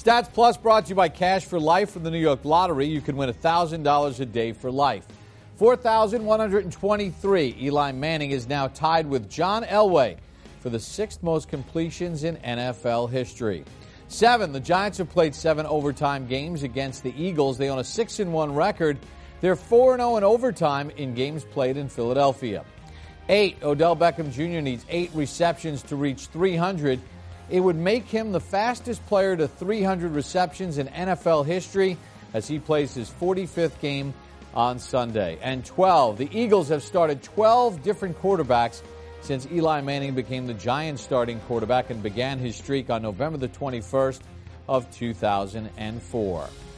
Stats Plus brought to you by Cash for Life from the New York Lottery. You can win $1,000 a day for life. 4,123. Eli Manning is now tied with John Elway for the sixth most completions in NFL history. 7. The Giants have played 7 overtime games against the Eagles. They own a 6-1 record. They're 4-0 in overtime in games played in Philadelphia. 8. Odell Beckham Jr. needs 8 receptions to reach 300. It would make him the fastest player to 300 receptions in NFL history as he plays his 45th game on Sunday. And 12. The Eagles have started 12 different quarterbacks since Eli Manning became the Giants' starting quarterback and began his streak on November the 21st of 2004.